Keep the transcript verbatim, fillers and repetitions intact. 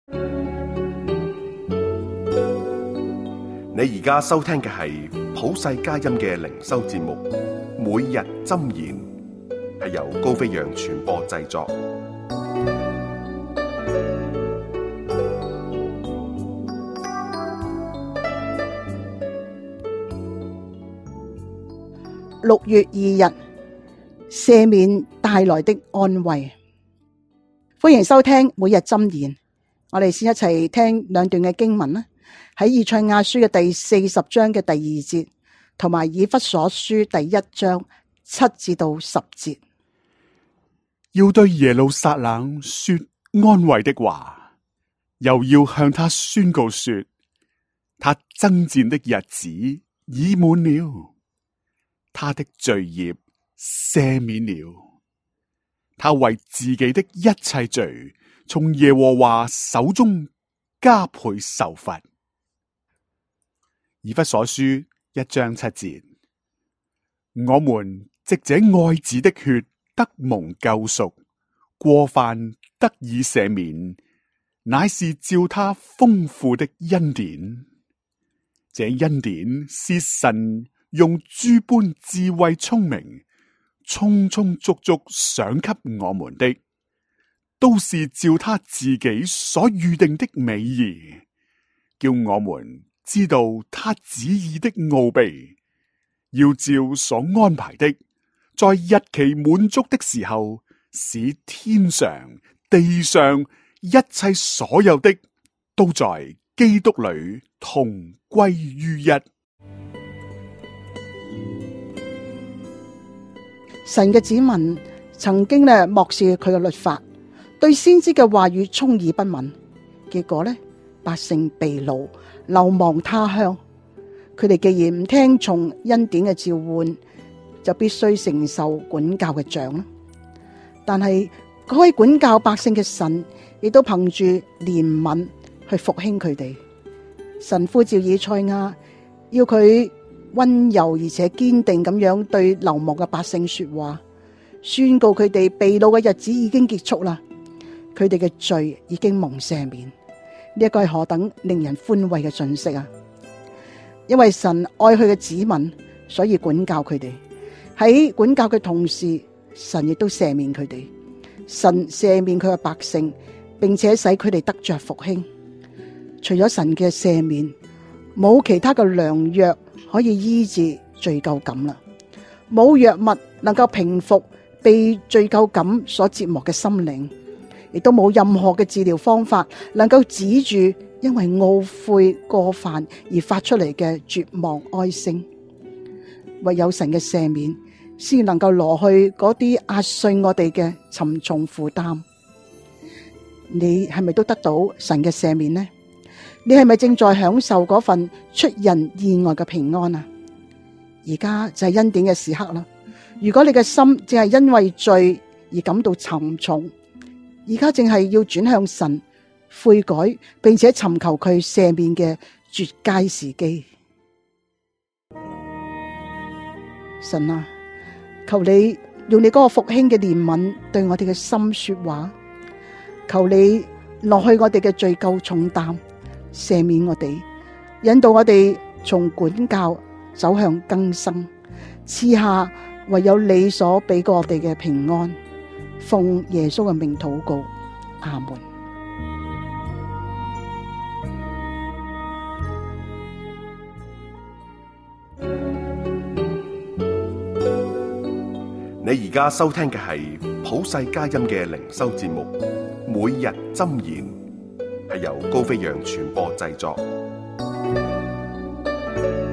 你而家收聽嘅係普世佳音嘅靈修節目，每日箴言，係由高飛揚傳播製作。 六月二日，赦免帶來的安慰。歡迎收聽每日箴言。我哋先一齊聽兩段嘅經文啦，喺以賽亞書嘅第四十章嘅第二節，同埋以弗所書第一章七至到十節。 要對耶路撒冷說安慰的話，又要向他宣告說，他爭戰的日子已滿了，他的罪孽赦免了，他為自己的一切罪從耶和華手中加倍受罰。以弗所書一章七節，我們藉這愛子的血得蒙救贖，過犯得以赦免，乃是照他豐富的恩典。這恩典是神用諸般智慧聰明，充充足足賞給我們的，都是照他自己所預定的美意，叫我們知道他旨意的奧秘，要照所安排的，在日期滿足的時候，使天上地上一切所有的，都在基督裏同歸於一。 神嘅子民曾經咧漠視佢嘅律法，對先知嘅話語充耳不聞，結果呢，百姓被擄流亡他鄉。佢哋既然唔聽從恩典嘅召喚，就必須承受管教嘅杖。但係嗰位管教百姓嘅神，亦都憑住憐憫去復興佢哋。神呼召以賽亞，要佢溫柔而且堅定咁樣對流亡嘅百姓說話，宣告佢哋被擄嘅日子已經結束啦，佢哋嘅罪已經蒙赦免。呢一個係何等令人歡慰嘅訊息啊！因為神愛佢嘅子民，所以管教佢哋。喺管教嘅同時，神亦都赦免佢哋。神赦免佢嘅百姓，並且使佢哋得着復興。除咗神嘅赦免，冇其他嘅良藥可以醫治罪疚感啦。冇藥物能夠平復被罪疚感所折磨嘅心靈，亦都冇任何嘅治療方法能夠止住因為懊悔過犯而發出嚟嘅絕望哀聲。唯有神嘅赦免，先能夠攞去嗰啲壓碎我哋嘅沉重負擔。你係咪都得到神嘅赦免呢？你係咪正在享受嗰份出人意外嘅平安啊？而家就係恩典嘅時刻啦。如果你嘅心正係因為罪而感到沉重，而家正係要轉向神悔改，並且尋求佢赦免嘅絕佳時機。神啊，求你用你嗰個復興嘅憐憫對我哋嘅心說話，求你落去我哋嘅罪疚重擔，赦免我哋，引導我哋從管教走向更生，賜下唯有你所俾過我哋嘅平安。奉耶穌嘅名禱告，阿門。 你而家收聽嘅係普世佳音嘅靈修節目，每日箴言，係由高飛揚傳播製作。